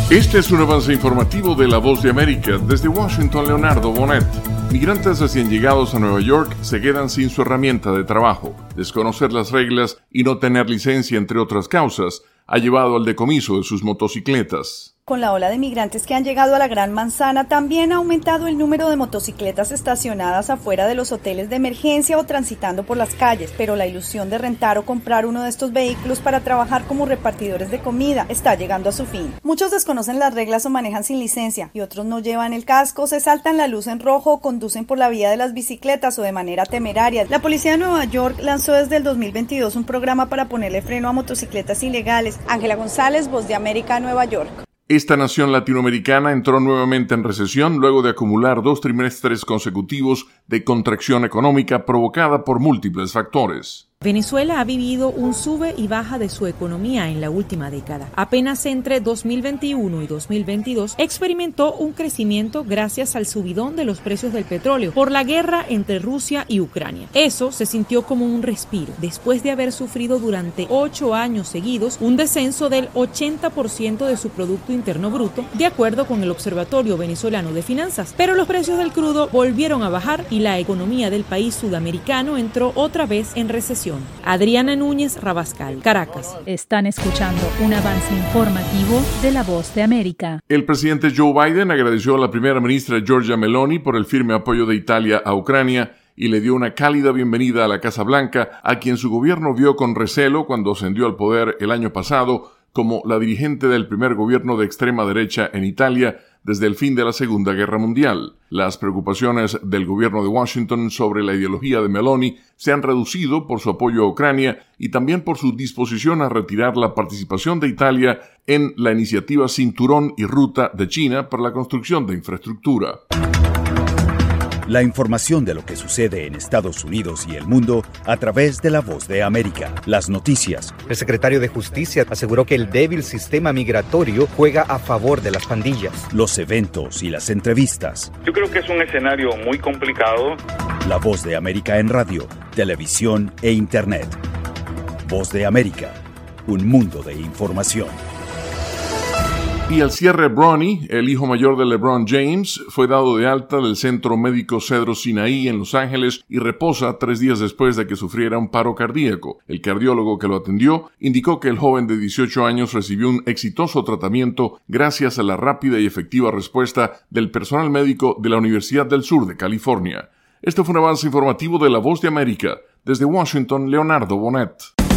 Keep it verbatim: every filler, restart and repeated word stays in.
Este es un avance informativo de La Voz de América. Desde Washington, Leonardo Bonet. Migrantes recién llegados a Nueva York se quedan sin su herramienta de trabajo. Desconocer las reglas y no tener licencia, entre otras causas, ha llevado al decomiso de sus motocicletas. Con la ola de migrantes que han llegado a la Gran Manzana, también ha aumentado el número de motocicletas estacionadas afuera de los hoteles de emergencia o transitando por las calles, pero la ilusión de rentar o comprar uno de estos vehículos para trabajar como repartidores de comida está llegando a su fin. Muchos desconocen las reglas o manejan sin licencia, y otros no llevan el casco, se saltan la luz en rojo o conducen por la vía de las bicicletas o de manera temeraria. La policía de Nueva York lanzó desde el dos mil veintidós un programa para ponerle freno a motocicletas ilegales. Ángela González, Voz de América, Nueva York. Esta nación latinoamericana entró nuevamente en recesión luego de acumular dos trimestres consecutivos de contracción económica provocada por múltiples factores. Venezuela ha vivido un sube y baja de su economía en la última década. Apenas entre dos mil veintiuno y dos mil veintidós experimentó un crecimiento gracias al subidón de los precios del petróleo por la guerra entre Rusia y Ucrania. Eso se sintió como un respiro, después de haber sufrido durante ocho años seguidos un descenso del ochenta por ciento de su Producto Interno Bruto, de acuerdo con el Observatorio Venezolano de Finanzas. Pero los precios del crudo volvieron a bajar y la economía del país sudamericano entró otra vez en recesión. Adriana Núñez Rabascal, Caracas. Están escuchando un avance informativo de La Voz de América. El presidente Joe Biden agradeció a la primera ministra Giorgia Meloni por el firme apoyo de Italia a Ucrania y le dio una cálida bienvenida a la Casa Blanca, a quien su gobierno vio con recelo cuando ascendió al poder el año pasado como la dirigente del primer gobierno de extrema derecha en Italia desde el fin de la Segunda Guerra Mundial. Las preocupaciones del gobierno de Washington sobre la ideología de Meloni se han reducido por su apoyo a Ucrania y también por su disposición a retirar la participación de Italia en la iniciativa Cinturón y Ruta de China para la construcción de infraestructura. La información de lo que sucede en Estados Unidos y el mundo a través de La Voz de América. Las noticias. El secretario de Justicia aseguró que el débil sistema migratorio juega a favor de las pandillas. Los eventos y las entrevistas. Yo creo que es un escenario muy complicado. La Voz de América en radio, televisión e internet. Voz de América, un mundo de información. Y al cierre, Bronny, el hijo mayor de LeBron James, fue dado de alta del Centro Médico Cedro Sinaí en Los Ángeles y reposa tres días después de que sufriera un paro cardíaco. El cardiólogo que lo atendió indicó que el joven de dieciocho años recibió un exitoso tratamiento gracias a la rápida y efectiva respuesta del personal médico de la Universidad del Sur de California. Este fue un avance informativo de La Voz de América. Desde Washington, Leonardo Bonet.